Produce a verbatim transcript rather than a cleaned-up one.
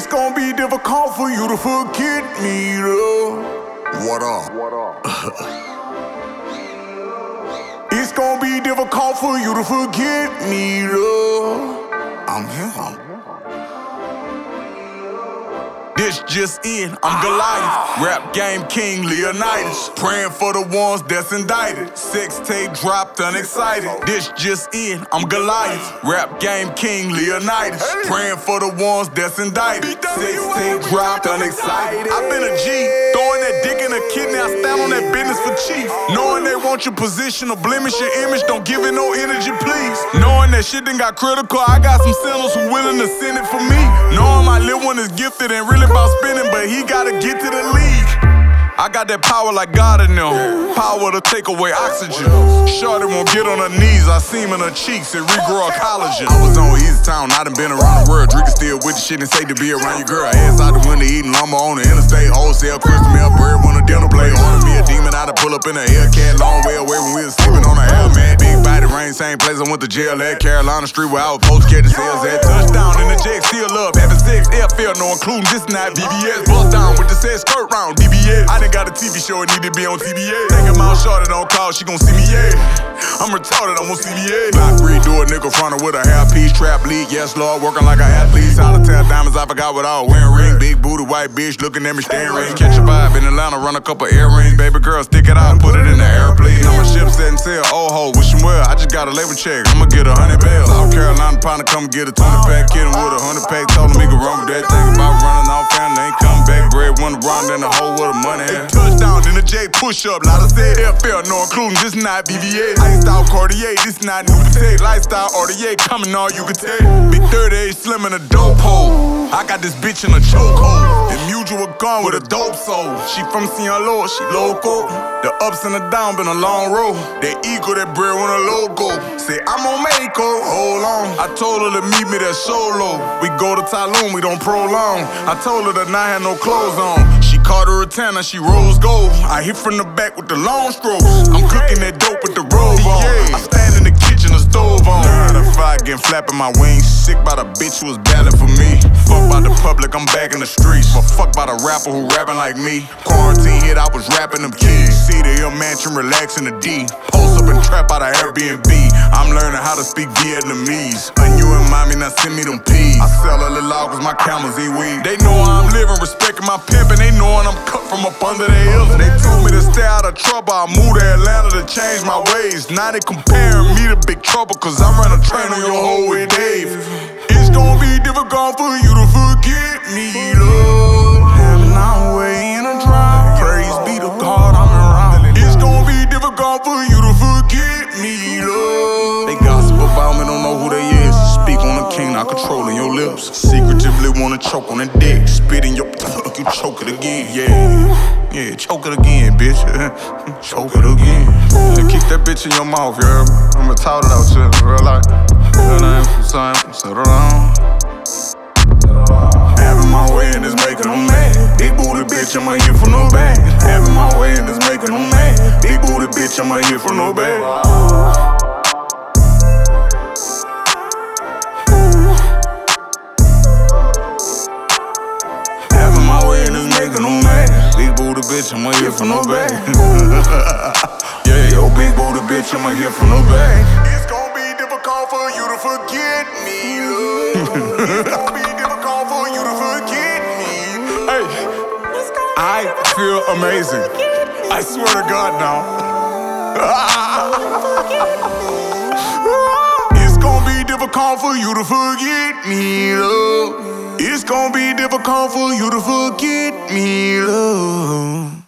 It's gonna be difficult for you to forget me, love. What up? What up? It's gonna be difficult for you to forget me, love. I'm him. This just in, I'm Goliath. Rap game king Leonidas. Praying for the ones that's indicted. Sex tape dropped unexcited. This just in, I'm Goliath. Rap game king Leonidas. Praying for the ones that's indicted. Sex tape dropped unexcited. I've been a G, throwing that dick in a kidney. I stand on that business for chief. Knowing they want your position or blemish your image, don't give it no energy, please. Knowing that shit done got critical, I got some sinners who willing to send it for me. Knowing my little one is gifted and really about spinning, but he gotta get to the league. I got that power like God in them. Power to take away oxygen. Shorty won't get on her knees, I see him in her cheeks and regrow a collagen. I was on East Town, I done been around the world. Drinking still with the shit and say to be around your girl. Ass out the window eating lumber on the interstate. Wholesale, crystal milk, bird when a dinner plate. Order me a demon, I'd pull up in a Hellcat. Long way away when we was sleeping on a helmet. Big body rain, same place I went to jail at. Carolina Street where I was supposed to catch the sales at. Touchdown in the jet, still love. Having sex, airfare, no including this night. B B S, bust down with the set skirt round. B B S, I done got a T V show, it need to be on T V A. Thinking my shorty don't call, she gon' see me, yeah. I'm retarded, I'm on C B A. Block three, do a nickel fronter with a half piece. Trap lead, yes, Lord, working like an athlete. Solitaire diamonds, I forgot what I was wearing. Ring, big booty, white bitch, looking at me staring. Catch a vibe in Atlanta, run a couple earrings. Baby girl, stick it out, put it in the airplane. I'm a ship setting sail, oh ho, wish him well. I just got a labor check, I'ma get a hundred bells. South Carolina pound to come get a twenty pack. Kid him with a hundred pack, told him he could run with that. Think about running off, family ain't coming back. Bread one round in the hole with the money. Touchdown in the J, push up, lot of said. F L, no including, this not B B A. Iced out Cartier, this not new tech. Lifestyle R D A, coming all you can take. Big thirty-eight, slim in a dope hole. I got this bitch in a chokehold. The mutual gun with a dope soul. She from Sinaloa, she local. The ups and the downs been a long road. That ego, that bread on a logo. Say I'm on Mexico, hold on. I told her to meet me there solo. We go to Tulum, we don't prolong. I told her that I had no clothes on. She caught her a tan and she rose gold. I hit from the back with the long strokes. I'm cooking that dope with the robe on. I stand in the kitchen, the stove on. The fire getting flapping my wings. Sick by the bitch who was battling for me. Fuck by the public, I'm back in the streets. But fuck by the rapper who rapping like me. Quarantine hit, I was rapping them kids. See the hill mansion, relaxing the D. Post up and trap out of Airbnb. I'm learning how to speak Vietnamese. And you and mommy, now send me them peas. I sell a little out cause my camels eat weed. They know I'm living, respecting my pimp, and they knowing I'm cut from up under their hills. They told me to stay out of trouble, I moved to Atlanta to change my ways. Now they comparing me to Big Trouble cause I run a train on your hoe with Dave. It's gonna be difficult for you to forget me, love. Having our way in a drive. Praise be to God, I'm around. It's gonna be difficult for you to forget me, love. They gossip about me, don't know who they is. Speak on the king, not controlling your lips. Secretively wanna choke on the dick. Spit in your you choke it again, yeah. Yeah, choke it again, bitch. Choke it again. Yeah, keep that bitch in your mouth, you heard me? I'ma talk it out to you, real life. Your name from son, settle down. Having my way and it's making them mad. Big booty bitch, I'ma hit for no bag. Having my way and it's making them mad. Big booty bitch, I'ma hit for no bag. Making them mad. Big booty bitch, I'ma here for no bag. Yeah, yo, big booty bitch, I'ma here for no bag. It's gonna be difficult for you to forget me, love. It's gonna be difficult for you to forget me. Hey, I feel amazing. I swear to God now. It's gonna be difficult for you to forget me, love. It's gonna be difficult for you to forget me, love.